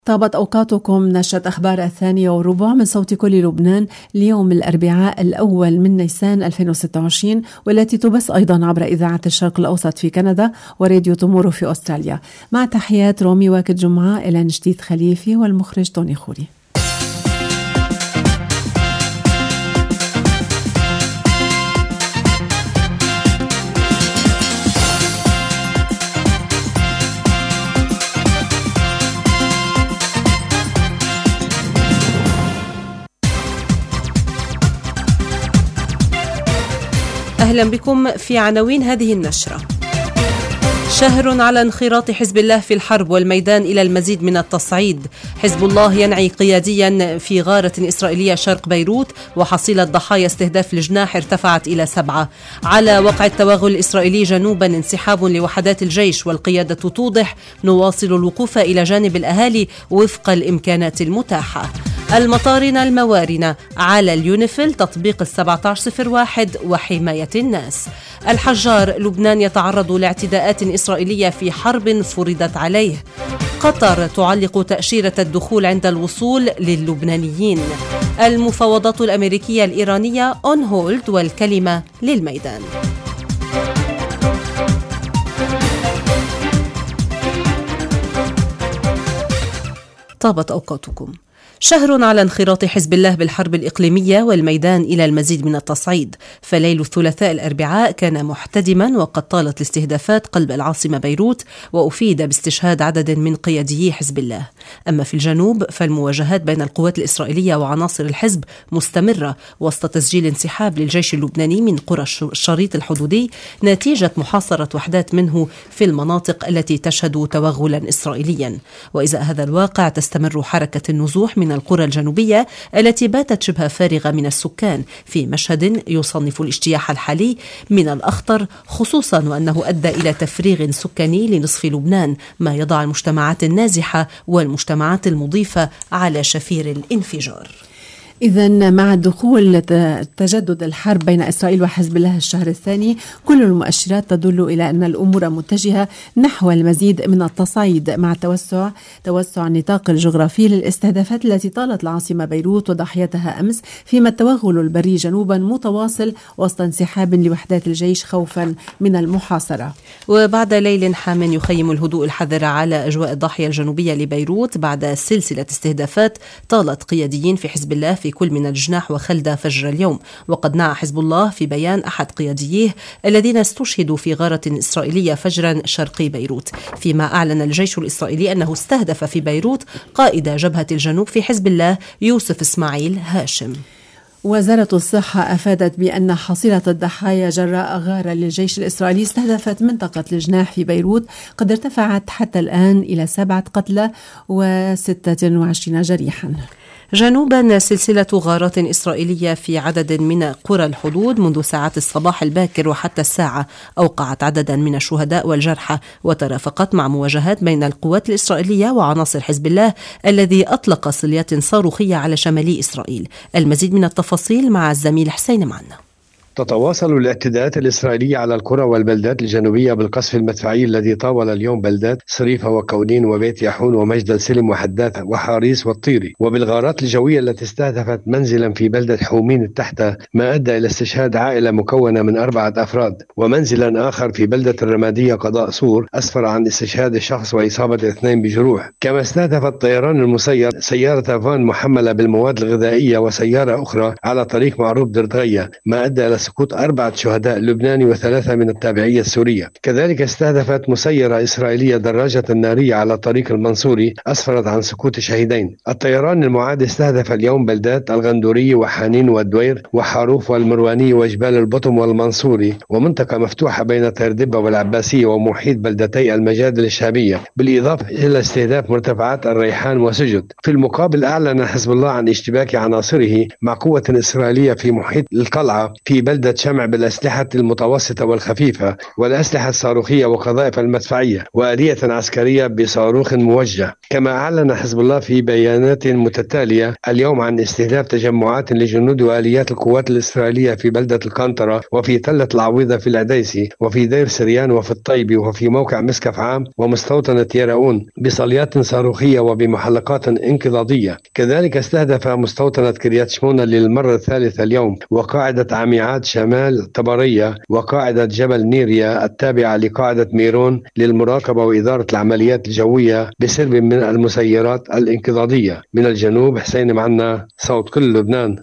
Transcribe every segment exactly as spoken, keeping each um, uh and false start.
طابت أوقاتكم. نشرة أخبار الثانية وربع من صوت كل لبنان اليوم الأربعاء الأول من نيسان ألفين وستة وعشرين، والتي تبث أيضا عبر إذاعة الشرق الأوسط في كندا وراديو تومورو في أستراليا. مع تحيات رومي واكد جمعة إلى جديد خليفي والمخرج توني خوري. أهلا بكم في عناوين هذه النشرة. شهر على انخراط حزب الله في الحرب والميدان إلى المزيد من التصعيد. حزب الله ينعي قياديا في غارة إسرائيلية شرق بيروت، وحصيلة ضحايا استهداف الجناح ارتفعت إلى سبعة. على وقع التوغل الإسرائيلي جنوبا انسحاب لوحدات الجيش، والقيادة توضح نواصل الوقوف إلى جانب الأهالي وفق الإمكانات المتاحة. المطارنة الموارنة على اليونيفيل تطبيق السبعة عشر صفر واحد وحماية الناس. الحجار لبنان يتعرض لاعتداءات إسرائيلية في حرب فرضت عليه. قطر تعلق تأشيرة الدخول عند الوصول للبنانيين. المفاوضات الأمريكية الإيرانية on hold والكلمة للميدان. طابت أوقاتكم. شهر على انخراط حزب الله بالحرب الإقليمية والميدان إلى المزيد من التصعيد. فليل الثلاثاء الأربعاء كان محتدما، وقد طالت الاستهدافات قلب العاصمة بيروت، وأفيد باستشهاد عدد من قياديي حزب الله. أما في الجنوب فالمواجهات بين القوات الإسرائيلية وعناصر الحزب مستمرة، وسط تسجيل انسحاب للجيش اللبناني من قرى الشريط الحدودي نتيجة محاصرة وحدات منه في المناطق التي تشهد توغلا إسرائيليا. وإزاء هذا الواقع تستمر حركة النزوح من القرى الجنوبية التي باتت شبه فارغة من السكان، في مشهد يصنف الاجتياح الحالي من الأخطر، خصوصا وأنه أدى إلى تفريغ سكاني لنصف لبنان، ما يضع المجتمعات النازحة والمجتمعات المضيفة على شفير الانفجار. إذن مع الدخول تجدد الحرب بين إسرائيل وحزب الله الشهر الثاني، كل المؤشرات تدل إلى أن الأمور متجهة نحو المزيد من التصعيد، مع توسع توسع النطاق الجغرافي للاستهدافات التي طالت العاصمة بيروت وضحيتها أمس، فيما التوغل البري جنوبا متواصل وسط انسحاب لوحدات الجيش خوفا من المحاصرة. وبعد ليل حام يخيم الهدوء الحذر على أجواء الضاحية الجنوبية لبيروت بعد سلسلة استهدافات طالت قياديين في حزب الله في كل من الجناح وخلدة فجر اليوم. وقد نعى حزب الله في بيان أحد قيادييه الذين استشهدوا في غارة إسرائيلية فجرا شرقي بيروت، فيما أعلن الجيش الإسرائيلي أنه استهدف في بيروت قائد جبهة الجنوب في حزب الله يوسف إسماعيل هاشم. وزارة الصحة أفادت بأن حصيلة الضحايا جراء غارة للجيش الإسرائيلي استهدفت منطقة الجناح في بيروت قد ارتفعت حتى الآن إلى سبعة قتلى وستة وعشرين جريحا. جنوبا سلسلة غارات إسرائيلية في عدد من قرى الحدود منذ ساعات الصباح الباكر وحتى الساعة أوقعت عددا من الشهداء والجرحى، وترافقت مع مواجهات بين القوات الإسرائيلية وعناصر حزب الله الذي أطلق صليات صاروخية على شمالي إسرائيل. المزيد من التفاصيل مع الزميل حسين معنا. تتواصل الاعتداءات الإسرائيلية على القرى والبلدات الجنوبية بالقصف المدفعي الذي طاول اليوم بلدات صريفة وكونين وبيت يحون ومجد السلم وحدات وحاريس والطيري، وبالغارات الجوية التي استهدفت منزلا في بلدة حومين التحتة، ما أدى إلى استشهاد عائلة مكونة من أربعة أفراد، ومنزلا آخر في بلدة الرمادية قضاء سور أسفر عن استشهاد الشخص وإصابة اثنين بجروح. كما استهدف الطيران المسير سيارة فان محملة بالمواد الغذائية وسيارة أخرى على طريق معروف دردغية، ما أدى إلى سقوط أربعة شهداء لبناني وثلاثة من التابعية السورية. كذلك استهدفت مسيرة إسرائيلية دراجة نارية على طريق المنصوري أسفرت عن سقوط شهيدين. الطيران المعاد استهدف اليوم بلدات الغندوري وحانين والدوير وحاروف والمرواني وجبال البطم والمنصوري، ومنطقة مفتوحة بين تردبة والعباسية ومحيط بلدتي المجادل الشابية، بالإضافة إلى استهداف مرتفعات الريحان وسجد. في المقابل أعلن حزب الله عن اشتباك عناصره مع قوة إسرائيلية في محيط القلعة في بلدة شمع بالأسلحة المتوسطة والخفيفة والأسلحة الصاروخية وقذائف المدفعية وآلية عسكرية بصاروخ موجه. كما أعلن حزب الله في بيانات متتالية اليوم عن استهداف تجمعات لجنود وآليات القوات الإسرائيلية في بلدة القنطرة وفي تلة العويضة في العديسي وفي دير سريان وفي الطيبي وفي موقع مسكف عام ومستوطنة يراؤون بصليات صاروخية وبمحلقات انقضاضية. كذلك استهدف مستوطنة كريات شمونة للمرة الثالثة اليوم وقاعدة عميعات شمال طبرية وقاعدة جبل نيريا التابعة لقاعدة ميرون للمراقبة وإدارة العمليات الجوية بسرب من المسيرات الانقضاضية. من الجنوب حسين معنا، صوت كل لبنان.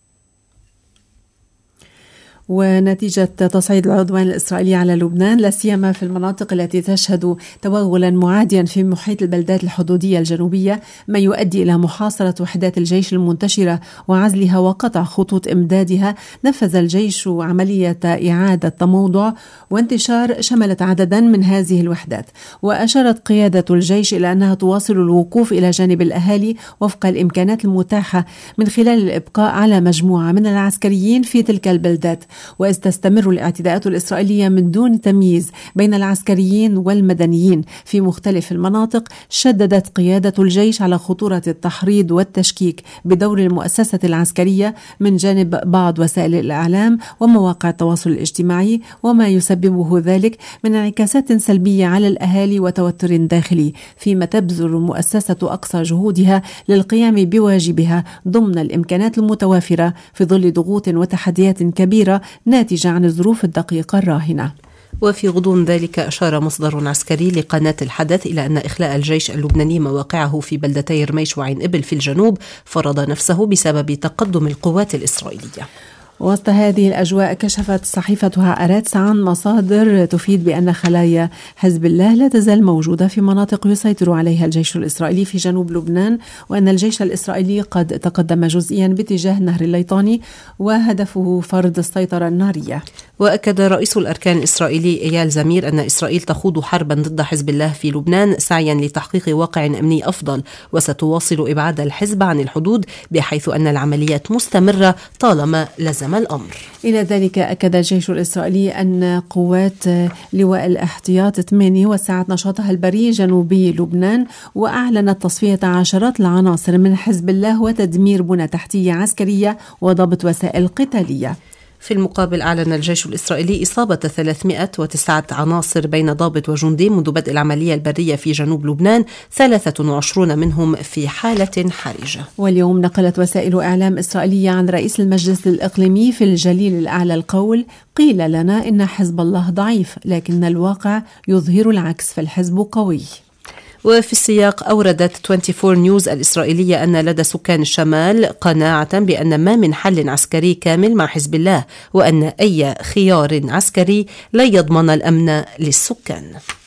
ونتيجة تصعيد العدوان الإسرائيلي على لبنان لا سيما في المناطق التي تشهد توغلا معاديا في محيط البلدات الحدودية الجنوبية، ما يؤدي إلى محاصرة وحدات الجيش المنتشرة وعزلها وقطع خطوط إمدادها، نفذ الجيش عملية إعادة تموضع وانتشار شملت عددا من هذه الوحدات. وأشارت قيادة الجيش إلى أنها تواصل الوقوف إلى جانب الأهالي وفق الإمكانات المتاحة من خلال الإبقاء على مجموعة من العسكريين في تلك البلدات. وإذ تستمر الاعتداءات الإسرائيلية من دون تمييز بين العسكريين والمدنيين في مختلف المناطق، شددت قيادة الجيش على خطورة التحريض والتشكيك بدور المؤسسة العسكرية من جانب بعض وسائل الإعلام ومواقع التواصل الاجتماعي، وما يسببه ذلك من انعكاسات سلبية على الأهالي وتوتر داخلي، فيما تبذل المؤسسة أقصى جهودها للقيام بواجبها ضمن الإمكانات المتوافرة في ظل ضغوط وتحديات كبيرة ناتجة عن الظروف الدقيقة الراهنة. وفي غضون ذلك أشار مصدر عسكري لقناة الحدث إلى أن إخلاء الجيش اللبناني مواقعه في بلدتي رميش وعين إبل في الجنوب فرض نفسه بسبب تقدم القوات الإسرائيلية. وسط هذه الأجواء كشفت صحيفة هآرتس عن مصادر تفيد بأن خلايا حزب الله لا تزال موجودة في مناطق يسيطر عليها الجيش الإسرائيلي في جنوب لبنان، وأن الجيش الإسرائيلي قد تقدم جزئيا باتجاه نهر الليطاني وهدفه فرض السيطرة النارية. وأكد رئيس الأركان الإسرائيلي إيال زمير أن إسرائيل تخوض حربا ضد حزب الله في لبنان سعيا لتحقيق واقع أمني أفضل، وستواصل إبعاد الحزب عن الحدود بحيث أن العمليات مستمرة طالما لزم الأمر. إلى ذلك أكد الجيش الإسرائيلي أن قوات لواء الاحتياط ثمانية وسعت نشاطها البري جنوبي لبنان، وأعلنت تصفية عشرات العناصر من حزب الله وتدمير بنى تحتية عسكرية وضبط وسائل قتالية. في المقابل أعلن الجيش الإسرائيلي إصابة ثلاثمائة وتسعة عناصر بين ضابط وجندي منذ بدء العملية البرية في جنوب لبنان، ثلاثة وعشرين منهم في حالة حرجة. واليوم نقلت وسائل إعلام إسرائيلية عن رئيس المجلس الإقليمي في الجليل الأعلى القول: قيل لنا إن حزب الله ضعيف، لكن الواقع يظهر العكس، فالحزب قوي. وفي السياق أوردت أربعة وعشرين نيوز الإسرائيلية أن لدى سكان الشمال قناعة بأن ما من حل عسكري كامل مع حزب الله، وأن أي خيار عسكري لا يضمن الأمن للسكان.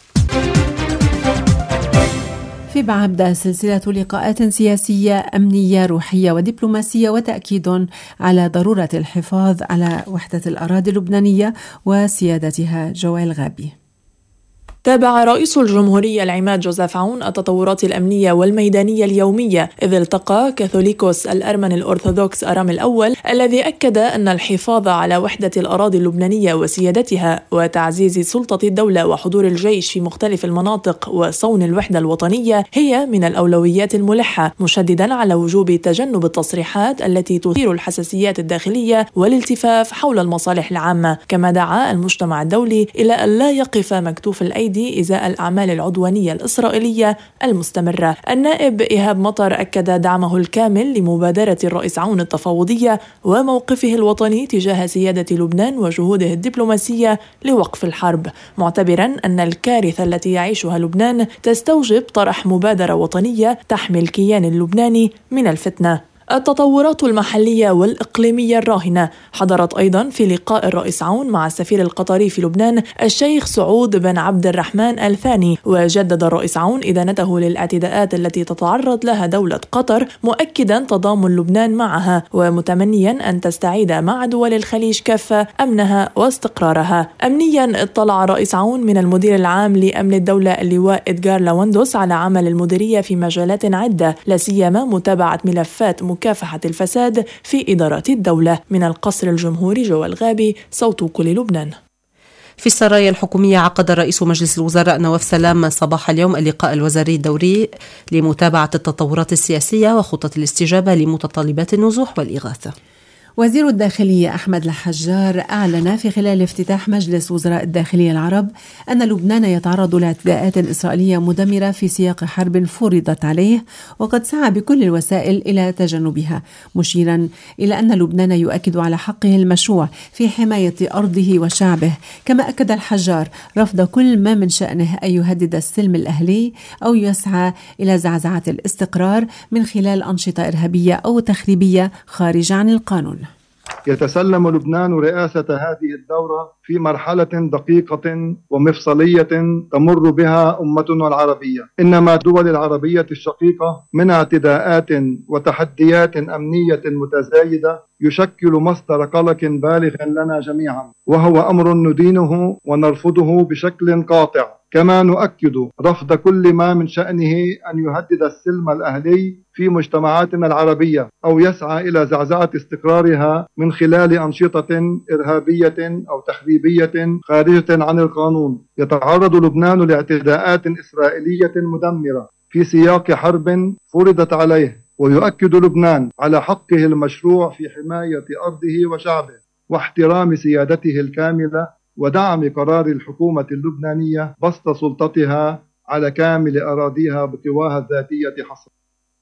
في بعبدة سلسلة لقاءات سياسية أمنية روحية ودبلوماسية وتأكيد على ضرورة الحفاظ على وحدة الأراضي اللبنانية وسيادتها. جوال غابي. تابع رئيس الجمهورية العماد جوزيف عون التطورات الأمنية والميدانية اليومية، إذ التقى كاثوليكوس الأرمن الأرثوذكس أرام الأول الذي أكد أن الحفاظ على وحدة الأراضي اللبنانية وسيادتها وتعزيز سلطة الدولة وحضور الجيش في مختلف المناطق وصون الوحدة الوطنية هي من الأولويات الملحة، مشددا على وجوب تجنب التصريحات التي تثير الحساسيات الداخلية والالتفاف حول المصالح العامة. كما دعا المجتمع الدولي إلى أن لا يقف مكتوف الأيدي إزاء الأعمال العدوانية الإسرائيلية المستمرة. النائب إيهاب مطر أكد دعمه الكامل لمبادرة الرئيس عون التفاوضية وموقفه الوطني تجاه سيادة لبنان وجهوده الدبلوماسية لوقف الحرب، معتبرا أن الكارثة التي يعيشها لبنان تستوجب طرح مبادرة وطنية تحمي الكيان اللبناني من الفتنة. التطورات المحلية والإقليمية الراهنة حضرت أيضا في لقاء الرئيس عون مع السفير القطري في لبنان الشيخ سعود بن عبد الرحمن الثاني، وجدد الرئيس عون إدانته للاعتداءات التي تتعرض لها دولة قطر، مؤكدا تضامن لبنان معها ومتمنيا أن تستعيد مع دول الخليج كافة أمنها واستقرارها. أمنيا اطلع الرئيس عون من المدير العام لأمن الدولة اللواء إدغار لاوندوس على عمل المديرية في مجالات عدة، لا سيما متابعة ملفات لمكافحة الفساد في إدارات الدولة. من القصر الجمهوري جوا الغابي، صوت كل لبنان. في السرايا الحكومية عقد رئيس مجلس الوزراء نواف سلام صباح اليوم اللقاء الوزاري الدوري لمتابعة التطورات السياسية وخطط الاستجابة لمتطلبات النزوح والإغاثة. وزير الداخلية أحمد الحجار أعلن في خلال افتتاح مجلس وزراء الداخلية العرب أن لبنان يتعرض لاعتداءات إسرائيلية مدمرة في سياق حرب فرضت عليه، وقد سعى بكل الوسائل إلى تجنبها، مشيرا إلى أن لبنان يؤكد على حقه المشروع في حماية أرضه وشعبه. كما أكد الحجار رفض كل ما من شأنه أن يهدد السلم الأهلي أو يسعى إلى زعزعة الاستقرار من خلال أنشطة إرهابية أو تخريبية خارجة عن القانون. يتسلم لبنان رئاسة هذه الدورة في مرحلة دقيقة ومفصلية تمر بها أمتنا العربية. إنما الدول العربية الشقيقة من اعتداءات وتحديات أمنية متزايدة يشكل مصدر قلق بالغ لنا جميعا، وهو أمر ندينه ونرفضه بشكل قاطع. كما نؤكد رفض كل ما من شأنه أن يهدد السلم الأهلي في مجتمعاتنا العربية أو يسعى إلى زعزعة استقرارها من خلال أنشطة إرهابية أو تخريبية خارجة عن القانون. يتعرض لبنان لاعتداءات إسرائيلية مدمرة في سياق حرب فرضت عليه، ويؤكد لبنان على حقه المشروع في حماية أرضه وشعبه واحترام سيادته الكاملة، ودعم قرار الحكومة اللبنانية بسط سلطتها على كامل أراضيها بقواها الذاتية حصر.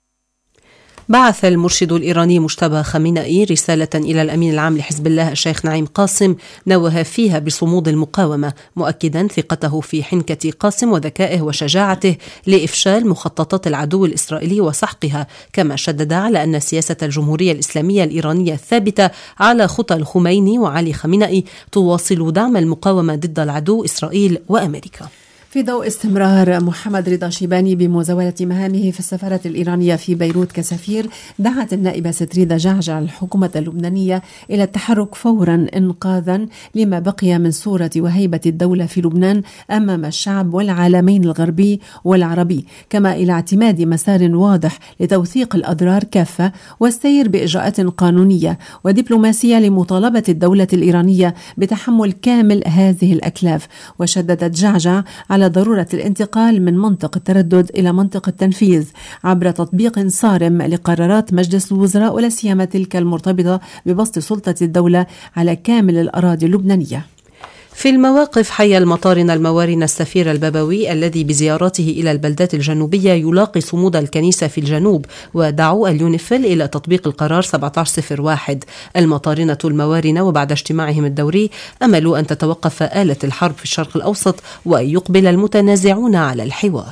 بعث المرشد الإيراني مجتبى خامنئي رسالة إلى الأمين العام لحزب الله الشيخ نعيم قاسم نوه فيها بصمود المقاومة، مؤكدا ثقته في حنكة قاسم وذكائه وشجاعته لإفشال مخططات العدو الإسرائيلي وسحقها. كما شدد على أن سياسة الجمهورية الإسلامية الإيرانية الثابتة على خطى الخميني وعلي خامنئي تواصل دعم المقاومة ضد العدو إسرائيل وأمريكا. في ضوء استمرار محمد رضا شيباني بمزاولة مهامه في السفارة الإيرانية في بيروت كسفير، دعت النائبة ستريدة جعجع الحكومة اللبنانية إلى التحرك فورا إنقاذا لما بقي من صورة وهيبة الدولة في لبنان أمام الشعب والعالمين الغربي والعربي، كما إلى اعتماد مسار واضح لتوثيق الأضرار كافة والسير بإجراءات قانونية ودبلوماسية لمطالبة الدولة الإيرانية بتحمل كامل هذه الأكلاف. وشددت جعجع على ضرورة الانتقال من منطق التردد إلى منطق التنفيذ عبر تطبيق صارم لقرارات مجلس الوزراء، ولا سيما تلك المرتبطة ببسط سلطة الدولة على كامل الأراضي اللبنانية. في المواقف، حيا المطارنة الموارنة السفير البابوي الذي بزيارته إلى البلدات الجنوبية يلاقي صمود الكنيسة في الجنوب، ودعوا اليونيفيل إلى تطبيق القرار سبعة عشر صفر واحد. المطارنة الموارنة وبعد اجتماعهم الدوري أملوا أن تتوقف آلة الحرب في الشرق الأوسط وأن يقبل المتنازعون على الحوار.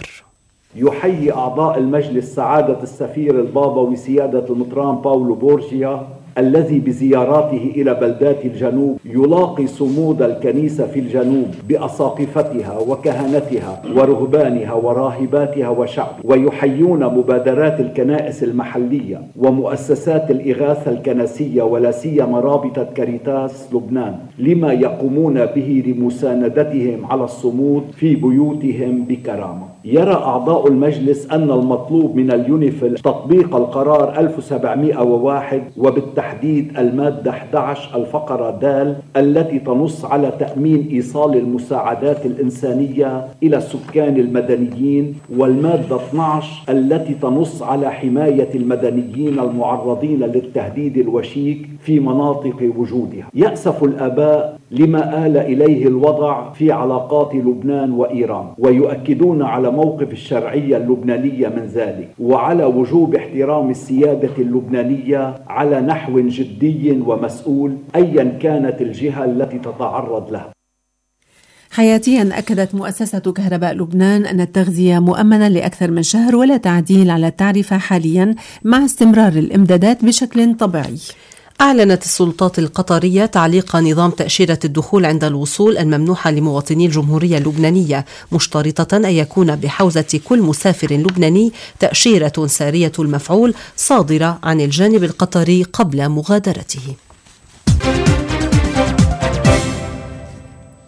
يحيي أعضاء المجلس سعادة السفير البابوي سيادة المطران باولو بورجيا الذي بزياراته إلى بلدات الجنوب يلاقي صمود الكنيسة في الجنوب بأساقفتها وكهنتها ورهبانها وراهباتها وشعب، ويحيون مبادرات الكنائس المحلية ومؤسسات الإغاثة الكنسية ولا سيما رابطة كاريتاس لبنان لما يقومون به لمساندتهم على الصمود في بيوتهم بكرامة. يرى أعضاء المجلس أن المطلوب من اليونيفيل تطبيق القرار ألف وسبعمائة وواحد وبالتحديد المادة أحد عشر الفقرة د التي تنص على تأمين إيصال المساعدات الإنسانية إلى السكان المدنيين، والمادة اثني عشر التي تنص على حماية المدنيين المعرضين للتهديد الوشيك في مناطق وجودها. يأسف الآباء لما آل إليه الوضع في علاقات لبنان وإيران، ويؤكدون على موقف الشرعية اللبنانية من ذلك وعلى وجوب احترام السيادة اللبنانية على نحو جدي ومسؤول أيا كانت الجهة التي تتعرض لها. حياتيا أكدت مؤسسة كهرباء لبنان أن التغذية مؤمنة لأكثر من شهر ولا تعديل على التعرفة حاليا مع استمرار الإمدادات بشكل طبيعي. أعلنت السلطات القطرية تعليق نظام تأشيرة الدخول عند الوصول الممنوحة لمواطني الجمهورية اللبنانية، مشترطة أن يكون بحوزة كل مسافر لبناني تأشيرة سارية المفعول صادرة عن الجانب القطري قبل مغادرته.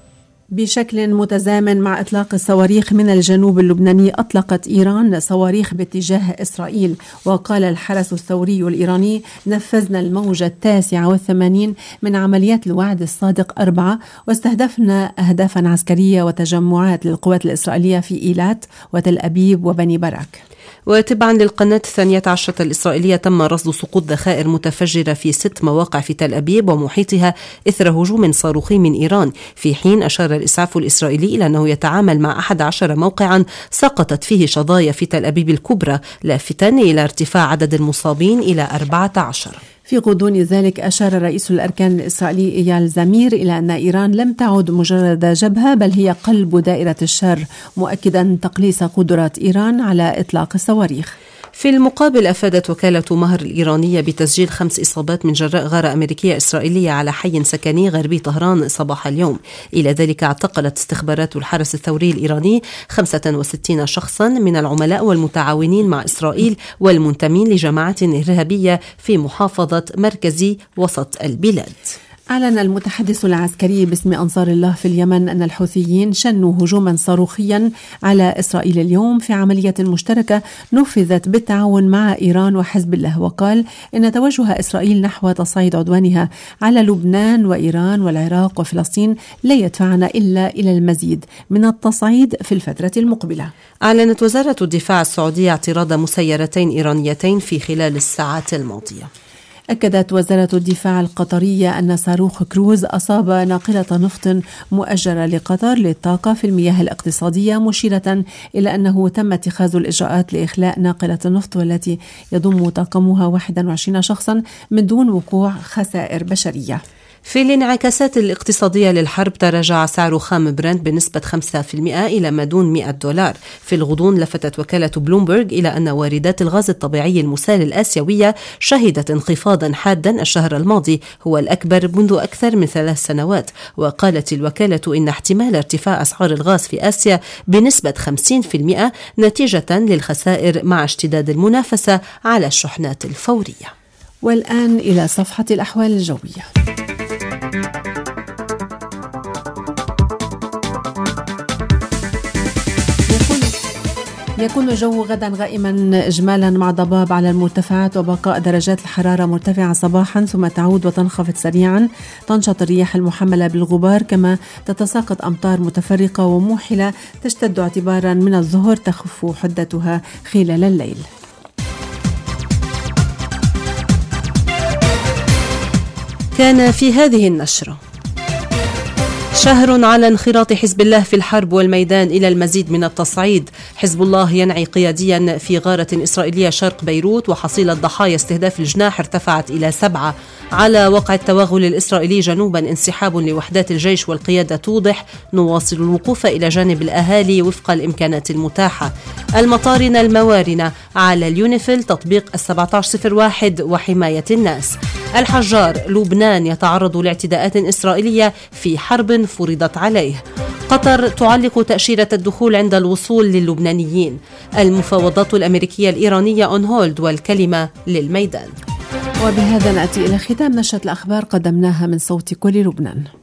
بشكل متزامن مع إطلاق الصواريخ من الجنوب اللبناني، أطلقت إيران صواريخ باتجاه إسرائيل. وقال الحرس الثوري الإيراني: نفذنا الموجة التاسعة والثمانين من عمليات الوعد الصادق أربعة، واستهدفنا أهدافا عسكرية وتجمعات للقوات الإسرائيلية في إيلات وتل أبيب وبني برك. وتبعا للقناة الثانية عشرة الإسرائيلية، تم رصد سقوط ذخائر متفجرة في ست مواقع في تل أبيب ومحيطها إثر هجوم صاروخي من إيران، في حين أشار الإسعاف الإسرائيلي إلى أنه يتعامل مع أحد عشر موقعا سقطت فيه شظايا في تل أبيب الكبرى، لافتا إلى ارتفاع عدد المصابين إلى أربعة عشر. في غضون ذلك أشار رئيس الأركان الإسرائيلي إيال زمير إلى أن إيران لم تعد مجرد جبهة، بل هي قلب دائرة الشر، مؤكدا تقليص قدرات إيران على إطلاق الصواريخ. في المقابل، أفادت وكالة مهر الإيرانية بتسجيل خمس إصابات من جراء غارة أمريكية إسرائيلية على حي سكني غربي طهران صباح اليوم. إلى ذلك، اعتقلت استخبارات الحرس الثوري الإيراني خمسة وستين شخصا من العملاء والمتعاونين مع إسرائيل والمنتمين لجماعة إرهابية في محافظة مركزي وسط البلاد. أعلن المتحدث العسكري باسم أنصار الله في اليمن أن الحوثيين شنوا هجوما صاروخيا على إسرائيل اليوم في عملية مشتركة نفذت بالتعاون مع إيران وحزب الله. وقال إن توجه إسرائيل نحو تصعيد عدوانها على لبنان وإيران والعراق وفلسطين لا يدفعنا إلا إلى المزيد من التصعيد في الفترة المقبلة. أعلنت وزارة الدفاع السعودية اعتراض مسيرتين إيرانيتين في خلال الساعات الماضية. أكدت وزارة الدفاع القطرية أن صاروخ كروز أصاب ناقلة نفط مؤجرة لقطر للطاقة في المياه الاقتصادية، مشيرة إلى أنه تم اتخاذ الإجراءات لإخلاء ناقلة النفط والتي يضم طاقمها واحد وعشرين شخصا من دون وقوع خسائر بشرية. في الانعكاسات الاقتصادية للحرب، تراجع سعر خام برنت بنسبة خمسة بالمئة إلى ما دون مئة دولار. في الغضون، لفتت وكالة بلومبرغ إلى أن واردات الغاز الطبيعي المسال الآسيوية شهدت انخفاضا حادا الشهر الماضي، هو الأكبر منذ أكثر من ثلاث سنوات. وقالت الوكالة إن احتمال ارتفاع أسعار الغاز في آسيا بنسبة خمسين بالمئة نتيجة للخسائر مع اشتداد المنافسة على الشحنات الفورية. والآن إلى صفحة الأحوال الجوية. يكون الجو غدا غائما إجمالا مع ضباب على المرتفعات وبقاء درجات الحرارة مرتفعة صباحا ثم تعود وتنخفض سريعا. تنشط الرياح المحملة بالغبار، كما تتساقط أمطار متفرقة وموحلة تشتد اعتبارا من الظهر، تخف حدتها خلال الليل. كان في هذه النشرة: شهر على انخراط حزب الله في الحرب والميدان إلى المزيد من التصعيد. حزب الله ينعي قياديا في غارة إسرائيلية شرق بيروت، وحصيلة ضحايا استهداف الجناح ارتفعت إلى سبعة. على وقع التوغل الإسرائيلي جنوبا انسحاب لوحدات الجيش والقيادة توضح: نواصل الوقوف إلى جانب الأهالي وفق الإمكانات المتاحة. المطارنة الموارنة على اليونيفيل تطبيق السبعة عشر صفر واحد وحماية الناس. الحجار: لبنان يتعرض لاعتداءات إسرائيلية في حرب فرضت عليه. قطر تعلق تأشيرة الدخول عند الوصول للبنانيين. المفاوضات الأمريكية الإيرانية أون هولد والكلمة للميدان. وبهذا نأتي إلى ختام نشرة الأخبار قدمناها من صوت كل لبنان.